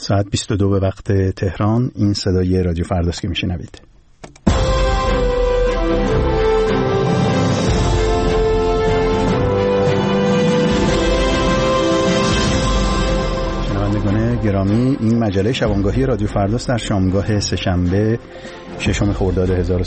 ساعت 22 به وقت تهران. این صدای رادیو فرداست که میشنوید. شنوندگان گرامی، این مجله شبانگاهی رادیو فرداست در شامگاه سه‌شنبه 6 خرداد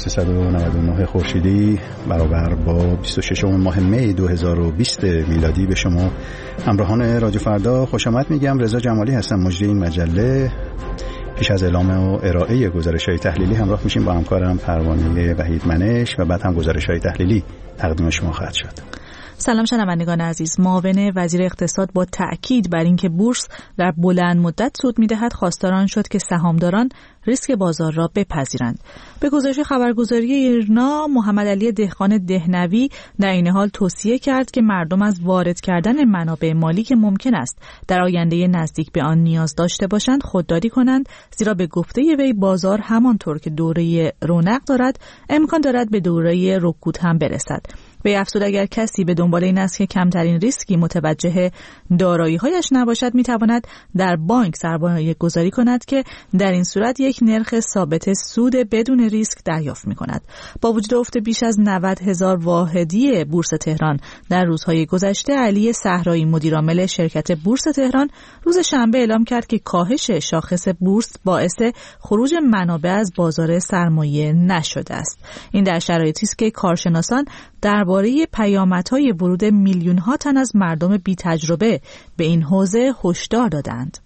1399 خورشیدی برابر با 26 ماه می 2020 میلادی به شما همراهان رادیو فردا خوش آمد میگم. رضا جمالی هستم، مجری این مجله. پیش از اعلام و ارائه گزارش‌های تحلیلی همراه میشیم با همکارم پروانه وحید منش و بعد هم گزارش‌های تحلیلی تقدیم شما خواهد شد. سلام شنوندگان عزیز. معاون وزیر اقتصاد با تأکید بر اینکه بورس در بلند مدت سود می‌دهد خواستار آن شد که سهامداران ریسک بازار را بپذیرند. به گزارش خبرگزاری ایرنا، محمد علی دهقان دهنوی در این حال توصیه کرد که مردم از وارد کردن منابع مالی که ممکن است در آینده نزدیک به آن نیاز داشته باشند خودداری کنند، زیرا به گفته وی بازار همانطور که دوره رونق دارد امکان دارد به دوره رکود هم برسد. به افزود اگر کسی به دنبال این است که کمترین ریسکی متوجه دارایی‌هایش نباشد می‌تواند در بانک سرمایه گذاری کند که در این صورت یک نرخ ثابت سود بدون ریسک دریافت می‌کند. با وجود افت بیش از 90,000 واحدی بورس تهران در روزهای گذشته، علی صحرایی مدیرعامل شرکت بورس تهران روز شنبه اعلام کرد که کاهش شاخص بورس باعث خروج منابع از بازار سرمایه نشده است. این در شرایطی است که کارشناسان درباره پیامدهای ورود میلیون‌ها تن از مردم بی تجربه به این حوزه هشدار دادند.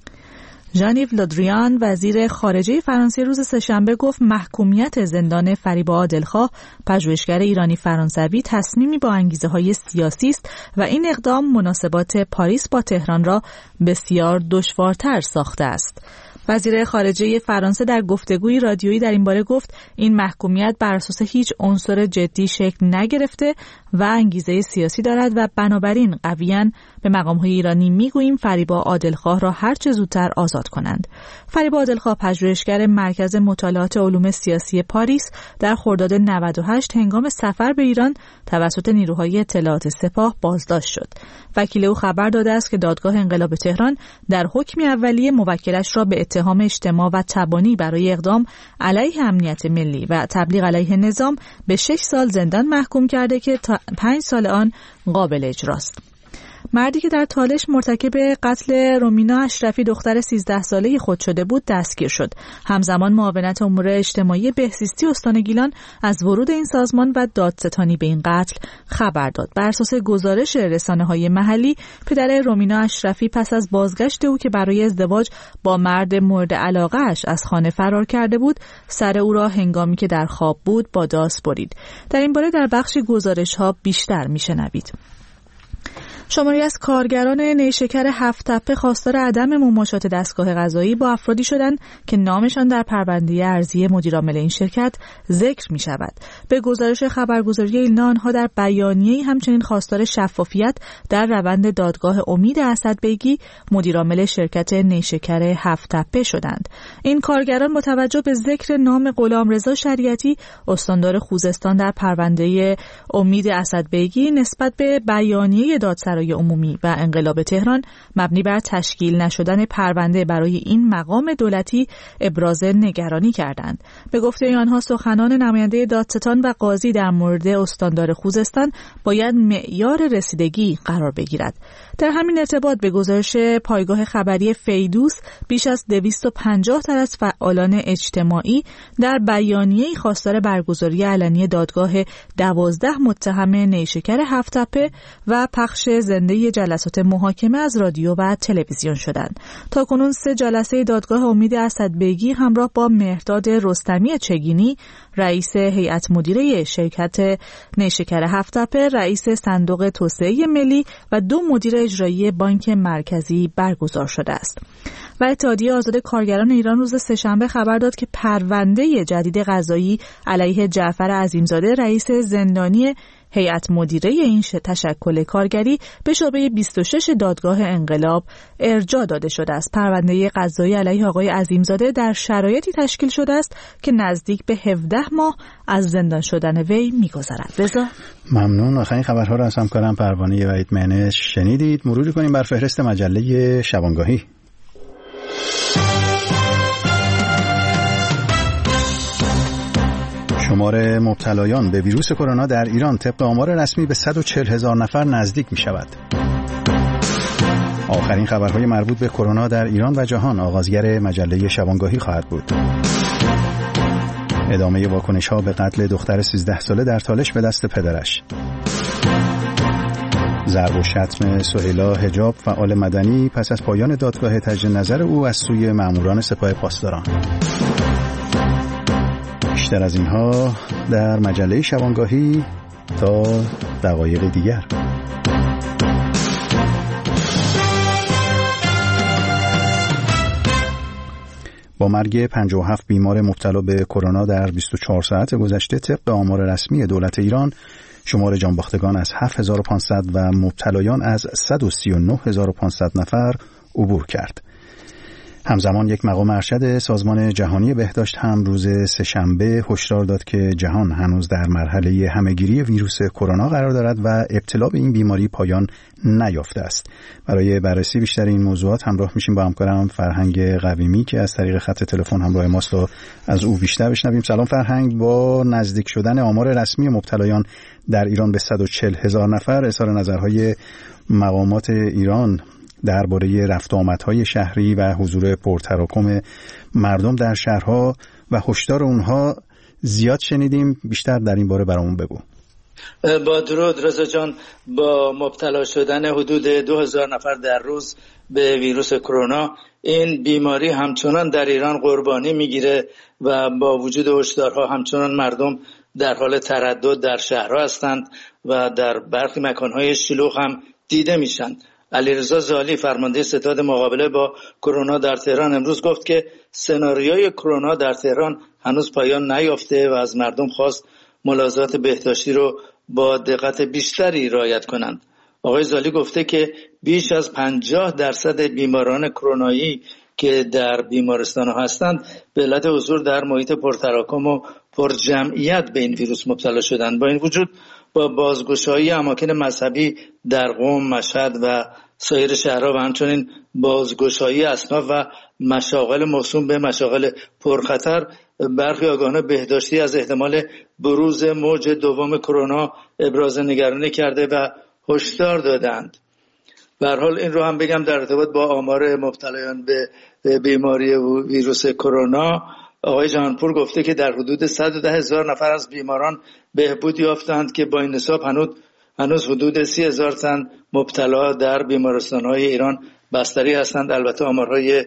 ژان-یو لودریان وزیر خارجه فرانسه روز سه‌شنبه گفت محکومیت زندان فریبا عادلخواه پژوهشگر ایرانی فرانسوی تصمیمی با انگیزه‌های سیاسی است و این اقدام مناسبات پاریس با تهران را بسیار دشوارتر ساخته است. وزیر خارجه فرانسه در گفتگوی رادیویی در این باره گفت این محکومیت بر اساس هیچ عنصر جدی شکل نگرفته و انگیزه سیاسی دارد و بنابراین قویاً به مقام‌های ایرانی میگوییم فریبا عادلخواه را هر چه زودتر آزاد کنند. فریبا عادلخواه پژوهشگر مرکز مطالعات علوم سیاسی پاریس در خرداد 98 هنگام سفر به ایران توسط نیروهای اطلاعات سپاه بازداشت شد. وکیل او خبر داده است که دادگاه انقلاب تهران در حکم اولیه موکلش را به اتهام اجتماع و تبانی برای اقدام علیه امنیت ملی و تبلیغ علیه نظام به 6 سال زندان محکوم کرده که تا 5 سال آن قابل اجراست. مردی که در تالش مرتکب قتل رومینا اشرفی دختر 13 ساله خود شده بود دستگیر شد. همزمان معاونت امور اجتماعی بهزیستی استان گیلان از ورود این سازمان و دادستانی به این قتل خبر داد. بر اساس گزارش رسانه‌های محلی، پدر رومینا اشرفی پس از بازگشت او که برای ازدواج با مرد مورد علاقه‌اش از خانه فرار کرده بود، سر او را هنگامی که در خواب بود با داس برید. در این باره در بخش گزارش‌ها بیشتر می‌شنوید. شماری از کارگران نیشکر هفت‌تپه خواستار عدم مماشات دستگاه قضایی با افرادی شدند که نامشان در پرونده ارضی مدیرعامل این شرکت ذکر می شود. به گزارش خبرگزاری ایلنا، آنها در بیانیه‌ای همچنین خواستار شفافیت در روند دادگاه امید اسدبیگی مدیرعامل شرکت نیشکر هفت‌تپه شدند. این کارگران با توجه به ذکر نام غلامرضا شریعتی استاندار خوزستان در پرونده امید اسدبیگی نسبت به بیانیه دادسرای عمومی و انقلاب تهران مبنی بر تشکیل نشدن پرونده برای این مقام دولتی ابراز نگرانی کردند. به گفته آنها سخنان نماینده دادستان و قاضی در مورد استاندار خوزستان باید معیار رسیدگی قرار بگیرد. در همین ارتباط به گزارش پایگاه خبری فیدوس بیش از 250 تن از فعالان اجتماعی در بیانیه‌ای خواستار برگزاری علنی دادگاه 12 متهم نیشکر هفت‌تپه و پخش زنده جلسات محاکمه از رادیو و تلویزیون شدند. تاکنون 3 جلسه دادگاه امید اسدبیگی همراه با مهرداد رستمی چگینی، رئیس هیئت مدیره شرکت نیشکر هفت‌تپه، رئیس صندوق توسعه ملی و 2 مدیر اجرایی بانک مرکزی برگزار شده است. و اتحادیه آزاد کارگران ایران روز سه‌شنبه خبر داد که پرونده جدید قضایی علیه جعفر عظیمزاده، رئیس زندانی هیئت مدیره این تشکل کارگری، به شعبه 26 دادگاه انقلاب ارجاع داده شده است. پرونده قضایی علیه آقای عظیمزاده در شرایطی تشکیل شده است که نزدیک به 17 ماه از زندان شدن وی می‌گذرد. رضا، ممنون. آخرین خبرها را از همکارم پروانه وحید منش شنیدید. مروری کنیم بر فهرست مجله شبانگاهی. شمار مبتلایان به ویروس کرونا در ایران طبق آمار رسمی به 140,000 نفر نزدیک می شود. آخرین خبرهای مربوط به کرونا در ایران و جهان آغازگر مجله شبانگاهی خواهد بود. ادامه واکنش‌ها به قتل دختر 13 ساله در تالش به دست پدرش. ضرب و شتم سهیلا حجاب فعال مدنی پس از پایان دادگاه تجدید نظر او از سوی ماموران سپاه پاسداران. بیشتر از اینها در مجله شبانگاهی تا دقایق دیگر. با مرگ 57 بیمار مبتلا به کرونا در 24 ساعت گذشته طبق آمار رسمی دولت ایران شمار جانباختگان از 7500 و مبتلایان از 139,500 نفر عبور کرد. همزمان یک مقام ارشد سازمان جهانی بهداشت هم روز سه‌شنبه هشدار داد که جهان هنوز در مرحله همه‌گیری ویروس کرونا قرار دارد و ابتلا به این بیماری پایان نیافته است. برای بررسی بیشتر این موضوعات همراه میشیم با همکارم فرهنگ قویمی که از طریق خط تلفن همراه ماست و از او بیشتر بشنویم. سلام فرهنگ، با نزدیک شدن آمار رسمی مبتلایان در ایران به 140,000 نفر اظهار نظرهای مقامات ایران درباره رفت و آمدهای شهری و حضور پرتراکم مردم در شهرها و هشدار اونها زیاد شنیدیم. بیشتر در این باره برامون بگو. با درود رضا جان، با مبتلا شدن حدود 2000 نفر در روز به ویروس کرونا، این بیماری همچنان در ایران قربانی میگیره و با وجود هشدارها همچنان مردم در حال تردد در شهرها هستند و در برخی مکانهای شلوغ هم دیده میشن. علیرضا زالی فرمانده ستاد مقابله با کرونا در تهران امروز گفت که سناریوی کرونا در تهران هنوز پایان نیافته و از مردم خواست ملاحظات بهداشتی رو با دقت بیشتری رعایت کنند. آقای زالی گفته که بیش از 50% بیماران کرونایی که در بیمارستان هستند به علت حضور در محیط پرتراکم و پرجمعیت به این ویروس مبتلا شدند. با این وجود با بازگشایی اماکن مذهبی در قم، مشهد و سایر شهرها و همچنین بازگشایی اصناف و مشاغل موسوم به مشاغل پرخطر، برخی آگاهان بهداشتی از احتمال بروز موج دوم کرونا ابراز نگرانی کرده و هشدار دادند. به هر حال این رو هم بگم در ارتباط با آمار مبتلایان به بیماری ویروس کرونا، آقای جهانپور گفته که در حدود 110,000 نفر از بیماران بهبود یافتند که با این حساب هنوز حدود 30,000 تن مبتلا در بیمارستان‌های ایران بستری هستند. البته آمارهای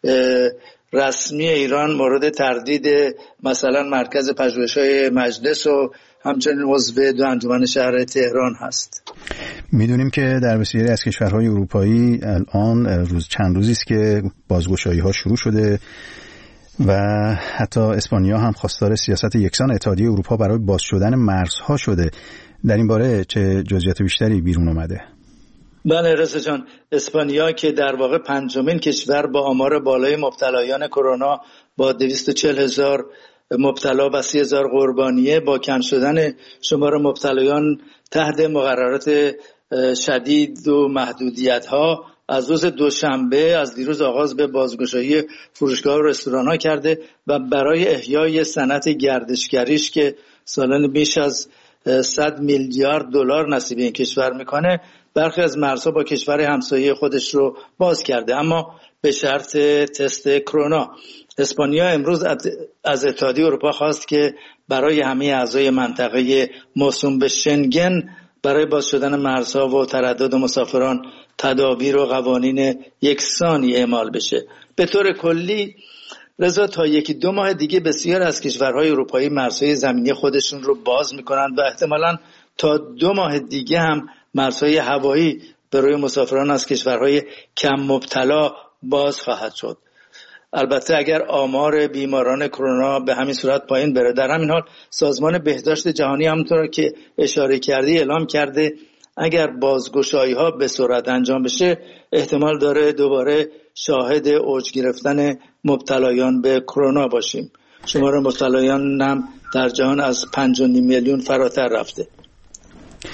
رسمی ایران مورد تردید مثلا مرکز پژوهش‌های مجلس و همچنین عضو دو انجمن شهر تهران هست. میدونیم که در بسیاری از کشورهای اروپایی الان چند روزی است که بازگشایی‌ها شروع شده و حتی اسپانیا هم خواستار سیاست یکسان اتحادیه اروپا برای باز شدن مرزها شده. در این باره چه جزئیات بیشتری بیرون اومده؟ بله رضا جان، اسپانیا که در واقع پنجمین کشور با آمار بالای مبتلایان کرونا با 240,000 مبتلا و 30,000 قربانیه، با کم شدن شمار مبتلایان تحت مقررات شدید و محدودیت‌ها از روز دوشنبه از دیروز آغاز به بازگشایی فروشگاه و رستوران‌ها کرده و برای احیای صنعت گردشگریش که سالانه بیش از 100 میلیارد دلار نصیب این کشور میکنه، برخی از مرزها با کشور همسایه خودش رو باز کرده، اما به شرط تست کرونا. اسپانیا امروز از اتحادیه اروپا خواست که برای همه اعضای منطقه موسوم به شنگن برای باز شدن مرزها و تردد مسافران تدابیر و قوانین یکسانی اعمال بشه. به طور کلی رضا، تا 1-2 ماه دیگه بسیار از کشورهای اروپایی مرزهای زمینی خودشون رو باز میکنند و احتمالاً تا 2 ماه دیگه هم مرزهای هوایی برای مسافران از کشورهای کم مبتلا باز خواهد شد. البته اگر آمار بیماران کرونا به همین صورت پایین بره. در همین حال سازمان بهداشت جهانی همونطور که اشاره کردی اعلام کرده اگر بازگشایی‌ها به سرعت انجام بشه احتمال داره دوباره شاهد اوج گرفتن مبتلایان به کرونا باشیم. شمار مبتلایان هم در جهان از 5.5 میلیون فراتر رفته.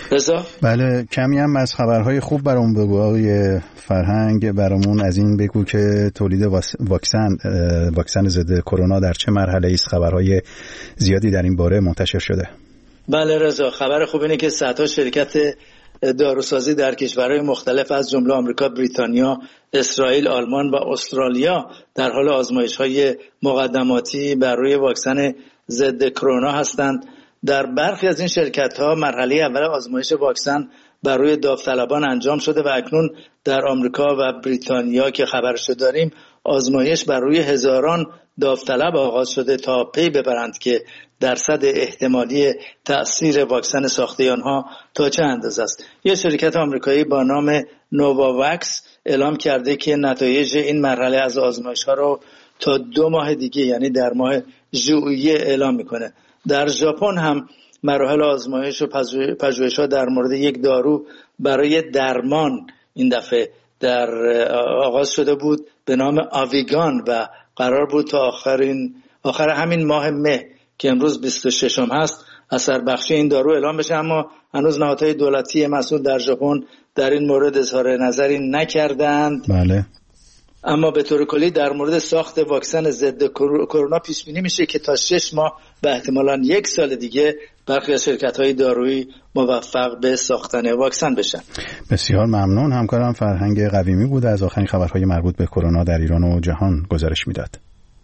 رضا؟ بله، کمی هم از خبرهای خوب برامون بگو آقای فرهنگ. برامون از این بگو که تولید واکسن ضد کرونا در چه مرحله است؟ خبرهای زیادی در این باره منتشر شده. بله رضا، خبر خوب اینه که صدها شرکت داروسازی در کشورهای مختلف از جمله آمریکا، بریتانیا، اسرائیل، آلمان و استرالیا در حال آزمایش‌های مقدماتی بر روی واکسن ضد کرونا هستند. در برخی از این شرکت‌ها مرحله اول آزمایش واکسن بر روی داوطلبان انجام شده و اکنون در آمریکا و بریتانیا که خبرش داریم آزمایش بر روی هزاران داوطلب آغاز شده تا پی ببرند که درصد احتمالی تأثیر واکسن ساخته آنها تا چه اندازه است. یک شرکت آمریکایی با نام نوواوکس اعلام کرده که نتایج این مرحله از آزمایش‌ها را تا 2 ماه دیگه یعنی در ماه ژوئیه اعلام میکنه. در ژاپن هم مراحل آزمایش و پژوهش‌ها در مورد یک دارو برای درمان این دفعه در آغاز شده بود به نام آویگان و قرار بود تا آخر همین ماه مه که امروز 26 هست اثر بخشی این دارو اعلام بشه، اما هنوز نهادهای دولتی مسئول در ژاپن در این مورد اظهار نظری نکردند. بله. اما به طور کلی در مورد ساخت واکسن ضد کرونا پیش بینی میشه که تا 6 ماه و احتمالاً 1 سال دیگه برخی از شرکت‌های دارویی موفق به ساختن واکسن بشن. بسیار ممنون. همکارم فرهنگ قویمی بود از آخرین خبرهای مربوط به کرونا در ایران و جهان گزارش میداد.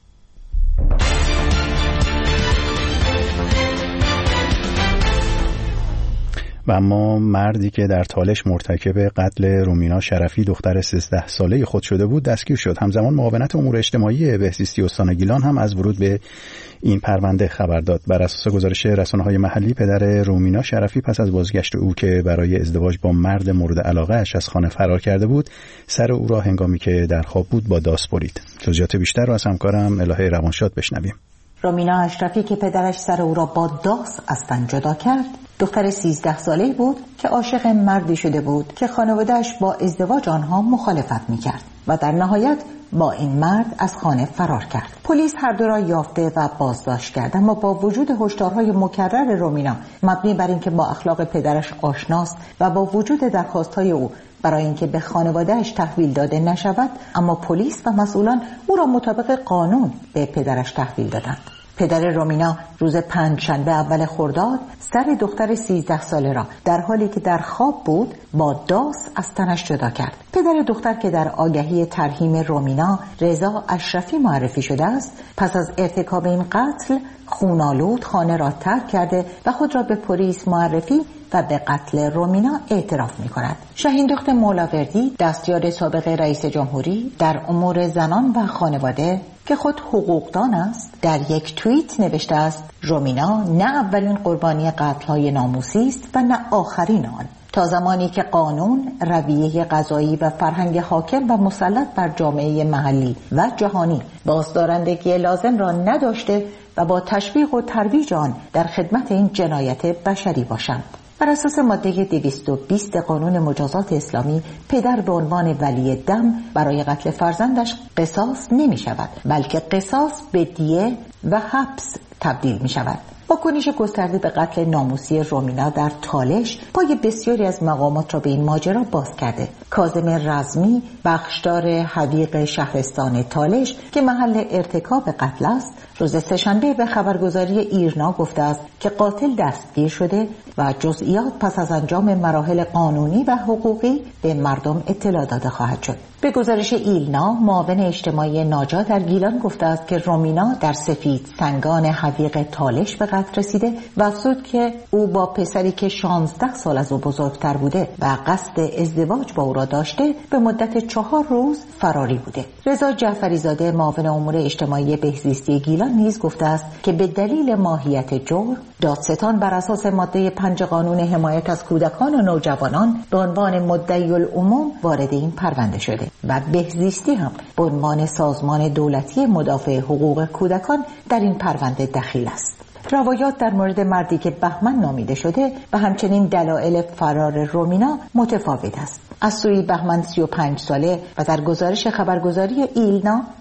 و اما مردی که در تالش مرتکب قتل رومینا شرفی دختر 13 ساله خود شده بود دستگیر شد. همزمان معاونت امور اجتماعی بهزیستی استان گیلان هم از ورود به این پرونده خبر داد. بر اساس گزارش رسانه‌های محلی پدر رومینا شرفی پس از بازگشت او که برای ازدواج با مرد مورد علاقه‌اش از خانه فرار کرده بود، سر او را هنگامی که در خواب بود با داس برید. جزئیات بیشتر را از همکارم الهه روانشاد بشنویم. رومینا اشرفی که پدرش سر او را با داس از تن جدا کرد، دختر 13 ساله‌ای بود که عاشق مردی شده بود که خانواده‌اش با ازدواج آنها مخالفت می‌کرد و در نهایت با این مرد از خانه فرار کرد. پلیس هر دو را یافته و بازداشت کرد، اما با وجود هشدارهای مکرر رومینا مبنی بر اینکه با اخلاق پدرش آشناست و با وجود درخواست‌های او برای اینکه به خانواده‌اش تحویل داده نشود، اما پلیس و مسئولان او را مطابق قانون به پدرش تحویل دادند. پدر رومینا روز پنجشنبه اول خرداد سر دختر 13 ساله را در حالی که در خواب بود با داس از تنش جدا کرد. پدر دختر که در آگهی ترحیم رومینا رضا اشرفی معرفی شده است، پس از ارتکاب این قتل خونالود خانه را ترک کرده و خود را به پلیس معرفی و به قتل رومینا اعتراف می کند. شاهین دخت مولاوردی، دستیار سابق رئیس جمهوری در امور زنان و خانواده که خود حقوقدان است، در یک توییت نوشته است رومینا نه اولین قربانی قتل‌های ناموسی است و نه آخرین آن. تا زمانی که قانون، رویه قضایی و فرهنگ حاکم و مسلط بر جامعه محلی و جهانی بازدارندگی لازم را نداشته و با تشویق و ترویج آن در خدمت این جنایت بشری باشند. بر اساس ماده 220 قانون مجازات اسلامی، پدر به عنوان ولی دم برای قتل فرزندش قصاص نمی شود، بلکه قصاص به دیه و حبس تبدیل می شود. واکنش گسترده به قتل ناموسی رومینا در تالش پای بسیاری از مقامات را به این ماجرا باز کرده. کاظم رزمی، بخشدار حدیق شهرستان تالش که محل ارتکاب قتل است، روز سه‌شنبه به خبرگزاری ایرنا گفته است که قاتل دستگیر شده و جزئیات پس از انجام مراحل قانونی و حقوقی به مردم اطلاع داده خواهد شد. به گزارش ایلنا، معاون اجتماعی ناجا در گیلان گفته است که رومینا در سفید سنگان حدیق تالش به قتل رسیده و افزود که او با پسری که 16 سال از او بزرگتر بوده و قصد ازدواج با او را داشته به مدت 4 روز فراری بوده. رضا جعفری زاده، معاون امور اجتماعی بهزیستی گیلان نیز گفته است که به دلیل ماهیت جرم، دادستان بر اساس ماده 5 قانون حمایت از کودکان و نوجوانان به عنوان مدعی العموم وارد این پرونده شده و بهزیستی هم به عنوان سازمان دولتی مدافع حقوق کودکان در این پرونده دخیل است. روایات در مورد مردی که بهمن نامیده شده و همچنین دلایل فرار رومینا متفاوت است. از سوی بهمن 35 ساله و در گزارش خبرگزاری ایلنا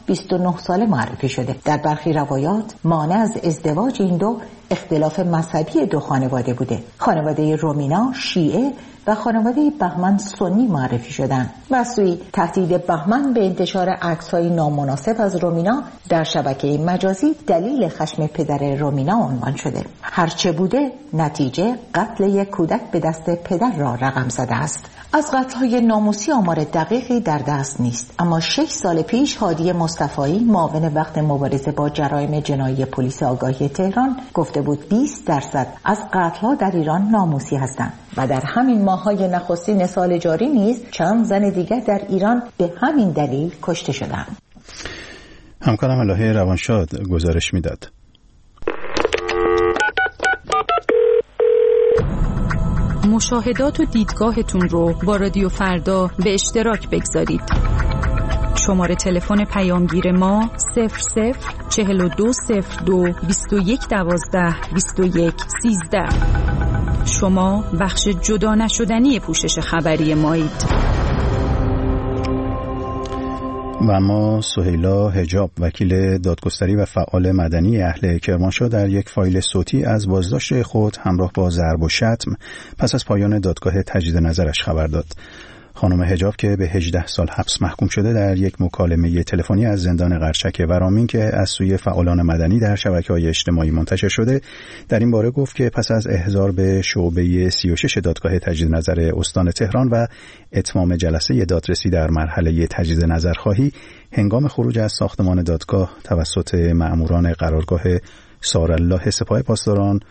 29 ساله معرفی شده. در برخی روایات مانع از ازدواج این دو اختلاف مذهبی دو خانواده بوده. خانواده رومینا شیعه و خانواده بهمن سنی معرفی شدند و از سوی تهدید بهمن به انتشار عکس‌های نامناسب از رومینا در شبکه مجازی دلیل خشم پدر رومینا عنوان شده. هرچه بوده نتیجه قتل یک کودک به دست پدر را رقم زده است. از قتل‌های ناموسی آمار دقیقی در دست نیست، اما 6 سال پیش هادی مصطفایی معاون وقت مبارزه با جرایم جنایی پلیس آگاهی تهران گفته بود 20% از قتل‌ها در ایران ناموسی هستند و در همین ماه‌های نخستین سال جاری نیز چند زن دیگر در ایران به همین دلیل کشته شدند. همکارم الهه روانشاد گزارش میداد. مشاهدات و دیدگاهتون رو با رادیو فردا به اشتراک بگذارید. شماره تلفن پیامگیر ما 004202 2112 2113. شما بخش جدا نشدنی پوشش خبری مایید. و ما سهیلا حجاب وکیل دادگستری و فعال مدنی اهل کرمانشاه در یک فایل صوتی از بازداشت خود همراه با ضرب و شتم پس از پایان دادگاه تجدید نظرش خبر داد. خانم حجاب که به 18 سال حبس محکوم شده در یک مکالمه تلفنی از زندان قرچک ورامین که از سوی فعالان مدنی در شبکه‌های اجتماعی منتشر شده در این باره گفت که پس از احضار به شعبه 36 دادگاه تجدید نظر استان تهران و اتمام جلسه دادرسی در مرحله تجدید نظرخواهی هنگام خروج از ساختمان دادگاه توسط مأموران قرارگاه سارالله سپاه پاسداران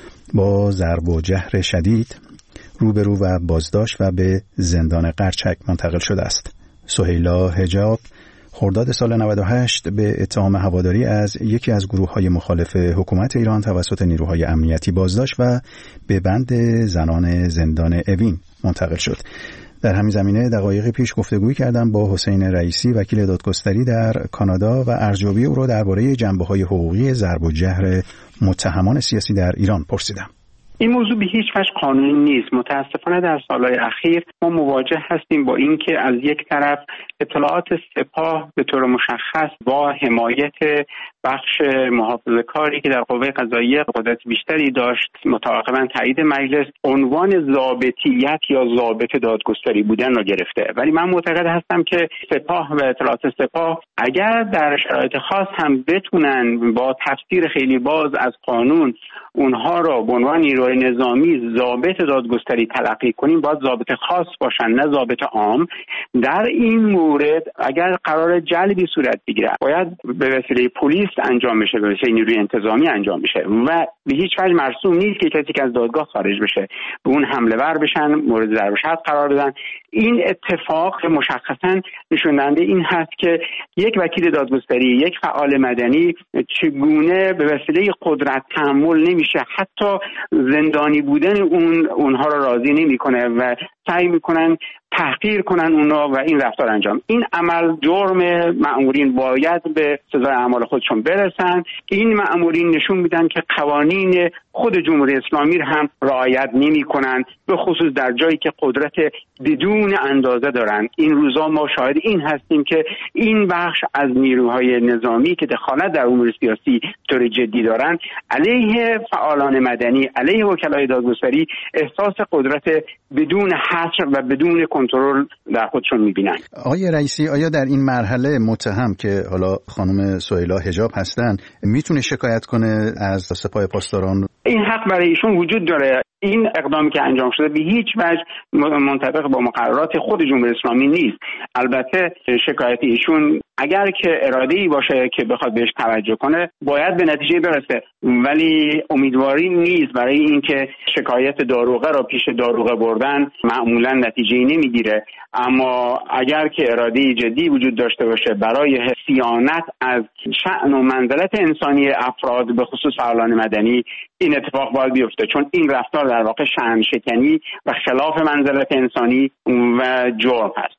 با ضرب و جهر شدید روبرو و بازداشت و به زندان قرچک منتقل شده است. سهیلا حجاب خرداد سال 98 به اتهام هواداری از یکی از گروه‌های مخالف حکومت ایران توسط نیروهای امنیتی بازداشت و به بند زنان زندان اوین منتقل شد. در همین زمینه دقایقی پیش گفتگویی کردم با حسین رئیسی وکیل دادگستری در کانادا و ارزیابی او را درباره جنبه‌های حقوقی ضرب و جهر متهمان سیاسی در ایران پرسیدم. این موضوع به هیچ وجه قانونی نیست. متاسفانه در سالهای اخیر ما مواجه هستیم با اینکه از یک طرف اطلاعات سپاه به طور مشخص با حمایت بخش محافظه‌کاری که در قوه قضاییه قدرت بیشتری داشت متعاقباً تایید مجلس عنوان ضابطیت یا ضابط دادگستری بودن را گرفته. ولی من معتقد هستم که سپاه و اطلاعات سپاه اگر در شرایط خاص هم بتونن با تفسیر خیلی باز از قانون اونها را به عنوان نیروی نظامی ضابط دادگستری تلقی کنیم، باید ضابط خاص باشن نه ضابط عام. در این مورد اگر قرار جلبی صورت بگیره باید به وسیله پلیس انجام بشه، به وسیله نیروی انتظامی انجام بشه و به هیچ وجه مرسوم نیست که کسی که از دادگاه خارج بشه به اون حمله ور بشن، مورد ضرب و شتم قرار بدن. این اتفاق مشخصاً نشون دهنده این هست که یک وکیل دادگستری، یک فعال مدنی چگونه به وسیله قدرت تحمل نمیشه، حتی زندانی بودن اونها را راضی نمیکنه و سعی میکنن تحقیر کنن اونا و این رفتار انجام. این عمل جرم. مأمورین باید به سزای اعمال خودشون برسن. این مأمورین نشون میدن که قوانین خود جمهوری اسلامی هم رعایت نمیکنن، به خصوص در جایی که قدرت بدون اندازه دارن. این روزا ما شاهد این هستیم که این بخش از نیروهای نظامی که دخالت در امور سیاسی طور جدی دارن علیه فعالان مدنی، علیه وکلای دادگستری احساس قدرت بدون حصر و بدون کنترل در خودشون میبینن. آقای رئیسی، آیا در این مرحله متهم که حالا خانم سهیلا حجاب هستن میتونه شکایت کنه از سپاه پاسداران؟ این حق برای ایشون وجود داره. این اقدامی که انجام شده به هیچ وجه منطبق با مقررات خود جمهوری اسلامی نیست. البته شکایت ایشون اگر که اراده‌ای باشه که بخواد بهش توجه کنه باید به نتیجه برسه، ولی امیدواری نیست برای اینکه شکایت داروغه را پیش داروغه بردن معمولا نتیجه‌ای نمیگیره. اما اگر که اراده‌ای جدی وجود داشته باشه برای صیانت از شأن و منزلت انسانی افراد به خصوص فعالان مدنی، این اتفاق باید بیفته، چون این رفتار در واقع شأن شکنی و خلاف منزلت انسانی و جرم هست.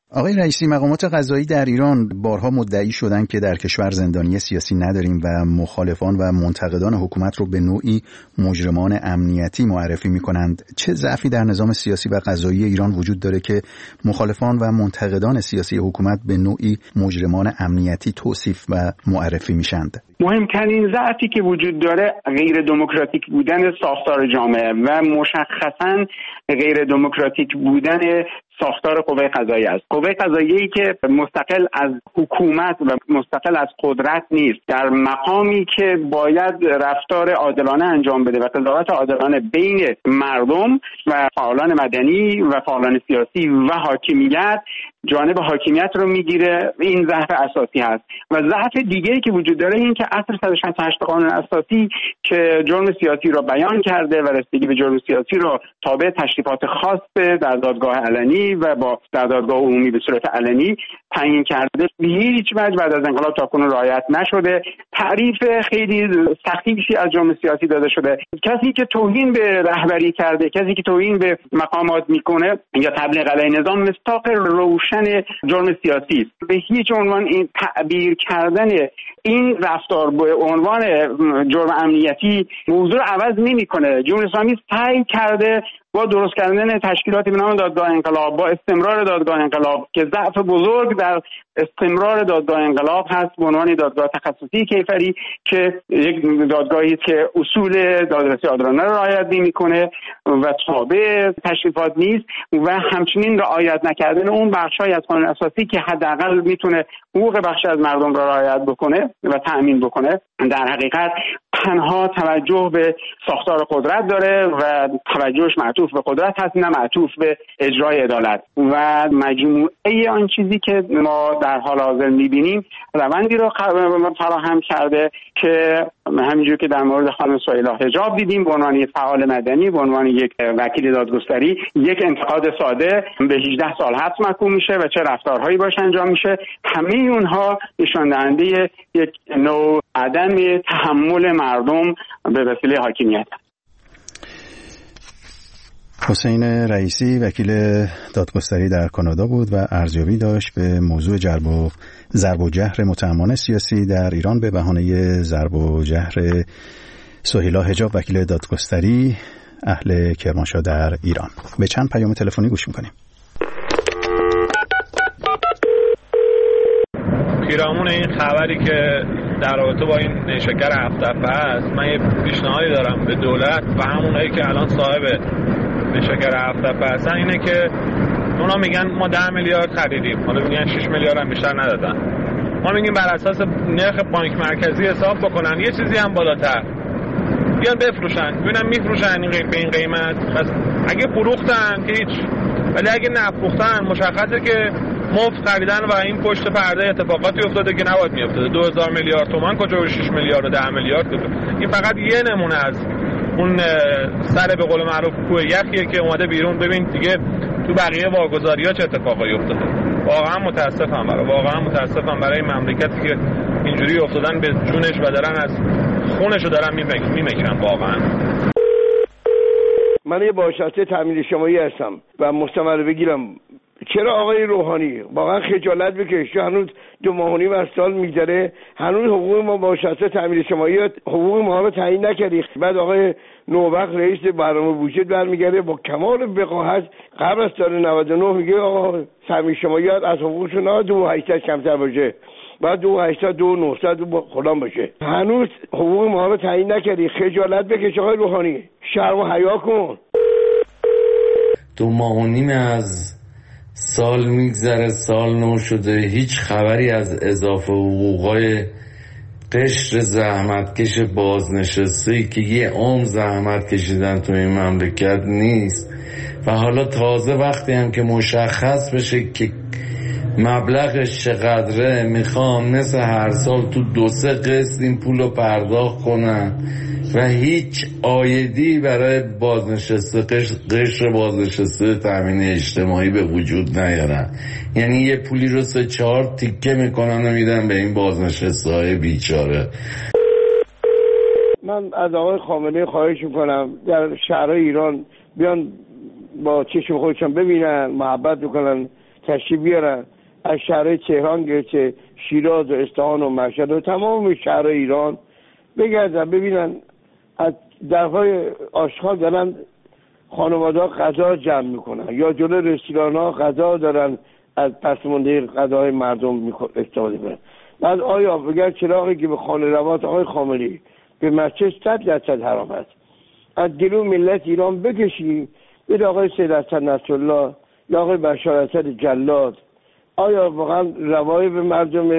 آقای رئیسی، مقامات قضایی در ایران بارها مدعی شدند که در کشور زندانی سیاسی نداریم و مخالفان و منتقدان حکومت رو به نوعی مجرمان امنیتی معرفی می‌کنند. چه ضعفی در نظام سیاسی و قضایی ایران وجود داره که مخالفان و منتقدان سیاسی حکومت به نوعی مجرمان امنیتی توصیف و معرفی میشند؟ مهمترین ضعفی که وجود داره غیر دموکراتیک بودن ساختار جامعه و مشخصاً غیر دموکراتیک بودن ساختار قوه قضاییه است. قوه قضاییه‌ای که مستقل از حکومت و مستقل از قدرت نیست، در مقامی که باید رفتار عادلانه انجام بده و قضاوت عادلانه بین مردم و فعالان مدنی و فعالان سیاسی و حاکمیت جانب حاکمیت رو میگیره. این ضعف اساسی هست. و ضعف دیگه‌ای که وجود داره این که اصل 168 قانون اساسی که جرم سیاسی رو بیان کرده و رسیدگی به جرم سیاسی رو تابع تشریفات خاص در دادگاه علنی و با در دادگاه عمومی به صورت علنی تعیین کرده، به هیچ وجه بعد از انقلاب تاکنون رعایت نشده. تعریف خیلی سخیفی از جرم سیاسی داده شده. کسی که توهین به رهبری کرده، کسی که توهین به مقامات میکنه یا تبلیغ علیه نظام، مصداق روشن جرم سیاسی است. به هیچ عنوان این تعبیر کردن این رفتار به عنوان جرم امنیتی موضوع عوض نمیکنه. جمهوری اسلامی سعی کرده با درست کردن تشکیلاتی به نام دادگاه انقلاب، با استمرار دادگاه انقلاب که ضعف بزرگ در استمرار دادگاه انقلاب هست به عنوان دادگاه تخصصی کیفری که یک دادگاهی است که اصول دادرسی عادلانه را رعایت نمی‌کنه و تابع تشریفات نیست و همچنین رعایت نکردن اون بخش‌های از قانون اساسی که حداقل میتونه حقوق بخش از مردم را رعایت بکنه و تأمین بکنه، در حقیقت تنها توجه به ساختار قدرت داره و توجهش معطوف به قدرت هست، نه معطوف به اجرای عدالت. و مجموعه آن چیزی که ما در حال حاضر می‌بینیم روندی رو فراهم کرده که همینجور که در مورد خانم سهیلا حجاب دیدیم به عنوان یک فعال مدنی، به عنوان یک وکیل دادگستری، یک انتقاد ساده به 18 سال حبس محکوم میشه و چه رفتارهایی باش انجام میشه. همه اونها نشان دهنده یک نوع عدم تحمل مردم به وسیله حاکمیت. حسین رئیسی وکیل دادگستری در کانادا بود و ارزیابی داشت به موضوع ضرب و جهر متهمان سیاسی در ایران به بهانه ضرب و جهر سهیلا حجاب وکیل دادگستری اهل کرمانشاه در ایران. به چند پیام تلفنی گوش می‌کنیم. پیرامون این خبری که در رابطه با این نیشکر 7 دفعه است، من یه پیشنهادی دارم به دولت و همونایی که الان صاحب نیشکر 7 دفعه هستن، اینه که اونا میگن ما 10 میلیارد خریدیم، حالا میگن 6 میلیارد هم بیشتر ندادن. ما میگیم بر اساس نرخ بانک مرکزی حساب بکنن، یه چیزی هم بالاتر بیان بفروشن، ببینن میفروشن به این قیمت. پس اگه فروختن که هیچ، ولی اگه نفروختن مشخصه که مفت خریدن و این پشت پرده اتفاقاتی افتاده که نباید میافتاده. 2000 میلیارد تومان کجا و 6 میلیارد و 10 میلیارد کجا؟ این فقط یه نمونه از اون سر به قول معروف کوه یخیه که اومده بیرون. ببین دیگه تو بقیه واگذاری‌ها چه اتفاقایی افتاده. واقعا متاسفم برای مملکتی که اینجوری افتادن به جونش و دارن از خونشو دارن میمکن. واقعا من یه بازنشسته تامین اجتماعی هستم و مستمر بگیرم. چرا آقای روحانی واقعا خجالت بکش؟ هنوز 2.5 ماه از سال میگذره، هنوز حقوق ما بازنشسته تامین اجتماعی حقوق ما رو تعیین نکردی. بعد آقای نوبخت رئیس برنامه بودجه برمیگرده با کمال وقاحت قبل از سال 99 میگه آقا تامین اجتماعی از حقوقشون 2.8 کمتر باشه، بعد 2.8 2.9 خودم باشه. هنوز حقوق ما رو تعیین نکردی. خجالت بکش آقای روحانی، شرم و حیا کن. 2.5 ماه از سال میگذره، سال نو شده، هیچ خبری از اضافه حقوقای قشر زحمتکش بازنشسته‌ای که یه عمر زحمت کشیدن تو این مملکت نیست. و حالا تازه وقتی هم که مشخص بشه که مبلغش چقدره، میخوام مثل هر سال تو 2-3 قسط این پولو پرداخت کنن و هیچ عایدی برای بازنشسته قشر بازنشسته تامین اجتماعی به وجود نیارن. یعنی یه پولی رو 3-4 تیکه میکنن و میدن به این بازنشسته های بیچاره. من از آقای خامنه‌ای خواهش میکنم در شهرهای ایران بیان با چشم خودشان ببینن، محبت بکنن، تشریف بیارن، از شهرهای تهران گرفته شیراز و اصفهان و مشهد و تمام شهرهای ایران بگردن ببینن از درهای آشغال دارن خانواده‌ها غذا جمع میکنن یا جلو رستوران‌ها غذا دارن از پس مونده غذاهای مردم استفاده کنن. بعد آیا بگر چراغی که به خانه روات آقای خامنه‌ای به مسجد 100% حرام است از دلو ملت ایران بکشی به آقای سید حسن نصرالله یا آقای بشار اسد جلاد، آیا واقعا روایی به مردم؟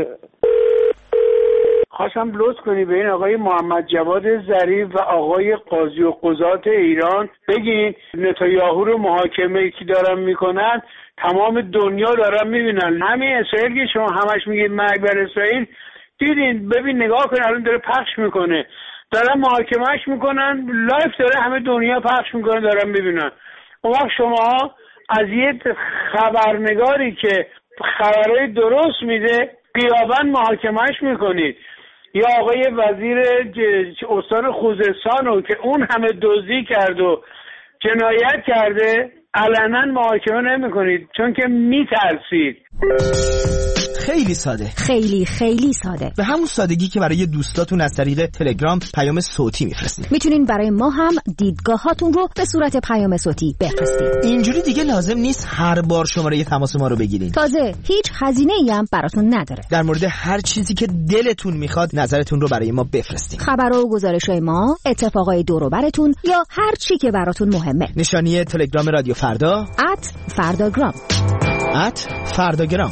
خواستم لطف کنی به این آقای محمد جواد ظریف و آقای قاضی و قضات ایران بگین نتانیاهو رو محاکمه که دارن میکنن تمام دنیا دارن میبینن. همین اسرائیل که شما همش میگید مرگ بر اسرائیل، دیدین ببین نگاه کن الان داره پخش میکنه، دارن محاکمهش میکنن لایف داره همه دنیا پخش میکنن دارن میبینن. اون وقت شما از یه خبرنگاری که خبرهای درست میده غیاباً محاکمهش میکنید، یا آقای وزیر استان خوزستانو که اون همه دزدی کرد و جنایت کرده علنا محاکمه نمیکنید چون که میترسید. خیلی ساده، خیلی ساده، به همون سادگی که برای دوستاتون از طریق تلگرام پیام صوتی میفرستید. میتونین برای ما هم دیدگاهاتون رو به صورت پیام صوتی بفرستید. اینجوری دیگه لازم نیست هر بار شماره تماس ما رو بگیرین. تازه هیچ هزینه‌ای هم براتون نداره. در مورد هر چیزی که دلتون میخواد نظرتون رو برای ما بفرستید. خبرها و گزارش‌های ما، اتفاقای دور و براتون یا هر چی که براتون مهمه. نشانی تلگرام رادیو فردا @فرداگرام. @فرداگرام.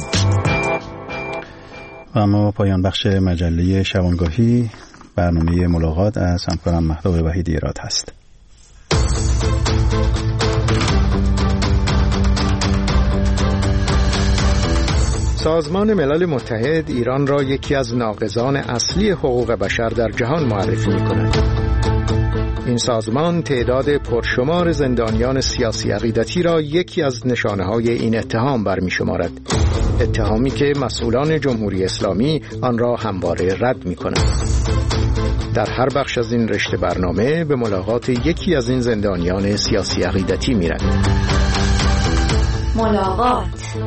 و اما پایان بخش مجله شبانگاهی برنامه ملاقات از همکارم مهداد وحیدی ایراد هست. سازمان ملل متحد ایران را یکی از ناقضان اصلی حقوق بشر در جهان معرفی می‌کند. این سازمان تعداد پرشمار زندانیان سیاسی عقیدتی را یکی از نشانه‌های این اتهام برمی‌شمارد. اتهامی که مسئولان جمهوری اسلامی آن را همواره رد می‌کنند. در هر بخش از این رشته برنامه به ملاقات یکی از این زندانیان سیاسی عقیدتی می‌رویم. ملاقات.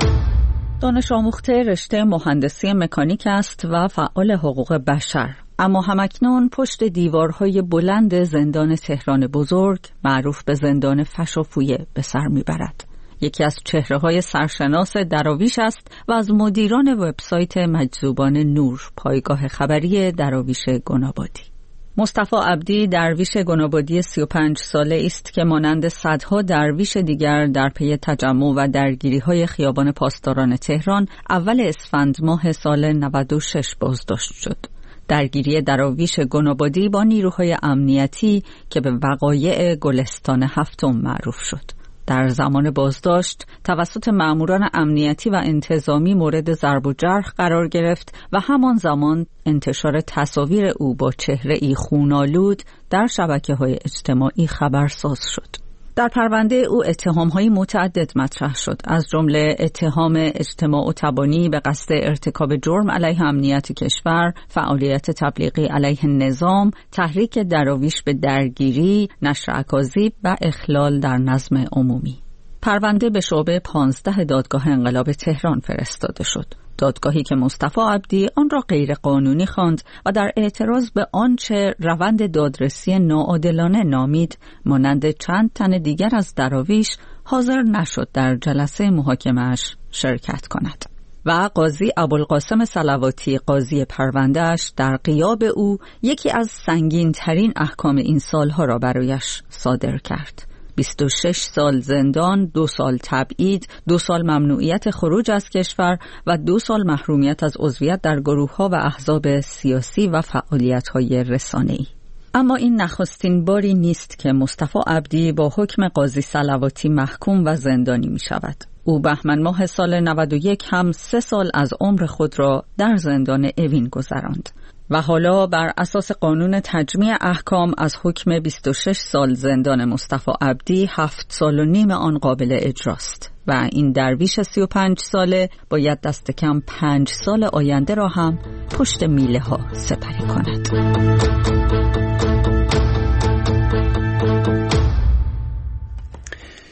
دانش آموخته رشته مهندسی مکانیک است و فعال حقوق بشر، اما همکنون پشت دیوارهای بلند زندان تهران بزرگ معروف به زندان فشافویه به سر میبرد. یکی از چهره‌های سرشناس دراویش است و از مدیران وبسایت مجذوبان نور، پایگاه خبری دراویش گنابادی. مصطفی عبدی درویش گنابادی 35 ساله است که مانند صدها درویش دیگر در پی تجمع و درگیری‌های خیابان پاسداران تهران اول اسفند ماه سال 96 بازداشت شد. درگیری دراویش گنابادی با نیروهای امنیتی که به وقایع گلستان هفتم معروف شد. در زمان بازداشت توسط ماموران امنیتی و انتظامی مورد ضرب و جرح قرار گرفت و همان زمان انتشار تصاویر او با چهره‌ای خون‌آلود در شبکه‌های اجتماعی خبرساز شد. در پرونده او اتهام‌های متعدد مطرح شد، از جمله اتهام اجتماع و تبانی به قصد ارتکاب جرم علیه امنیت کشور، فعالیت تبلیغی علیه نظام، تحریک دراویش به درگیری، نشر اکاذیب و اخلال در نظم عمومی. پرونده به شعبه 15 دادگاه انقلاب تهران فرستاده شد. دادگاهی که مصطفی عبدی آن را غیر قانونی خواند و در اعتراض به آنچه روند دادرسی ناعادلانه نامید، مانند چند تن دیگر از دراویش حاضر نشد در جلسه محاکمه‌اش شرکت کند. و قاضی ابوالقاسم صلواتی، قاضی پرونده‌اش، در غیاب او یکی از سنگین‌ترین احکام این سالها را برایش صادر کرد. 26 سال زندان، 2 سال تبعید، 2 سال ممنوعیت خروج از کشور و 2 سال محرومیت از عضویت در گروه‌ها و احزاب سیاسی و فعالیت‌های رسانه‌ای. اما این نخستین باری نیست که مصطفی عبدی با حکم قاضی صلواتی محکوم و زندانی می شود. او بهمن ماه سال 91 هم 3 سال از عمر خود را در زندان اوین گذراند. و حالا بر اساس قانون تجمیع احکام از حکم 26 سال زندان مصطفی عبدی 7 سال و نیم آن قابل اجراست و این درویش 35 ساله باید دست کم 5 سال آینده را هم پشت میله ها سپری کند.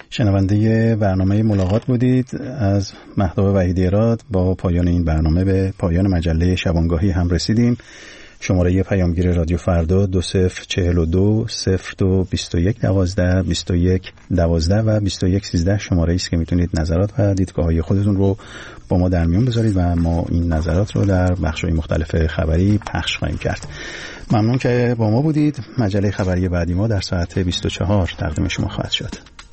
شنونده برنامه ملاقات بودید. از مهتاب وحیدی‌راد با پایان این برنامه به پایان مجله شبانگاهی هم رسیدیم. شماره پیامگیر رادیو فردا 2042 02 21 12 21 12 و 21 13 شماره است که میتونید نظرات و دیدگاه‌های خودتون رو با ما در میون بذارید و ما این نظرات رو در بخش‌های مختلف خبری پخش خواهیم کرد. ممنون که با ما بودید. مجله خبری بعدی ما در ساعت 24 تقدیم شما خواهد شد.